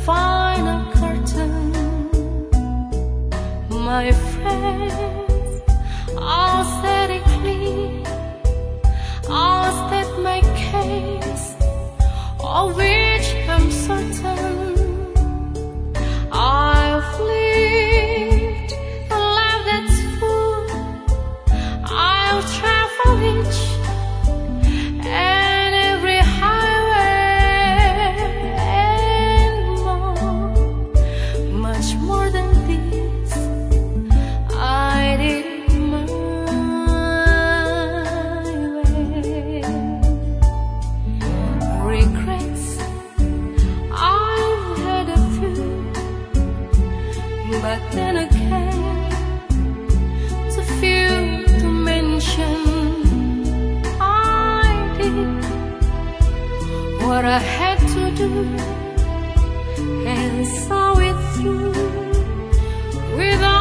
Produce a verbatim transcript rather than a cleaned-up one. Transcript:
final curtain. My friends, I'll set it clear, I'll state my case, of which I'm certain. I've lived a life that's full, I'll travel each and every highway and more, much more than this I did my way. Regrets, I've had a few, but then again, too few to mention. I did what I had to do and saw it through without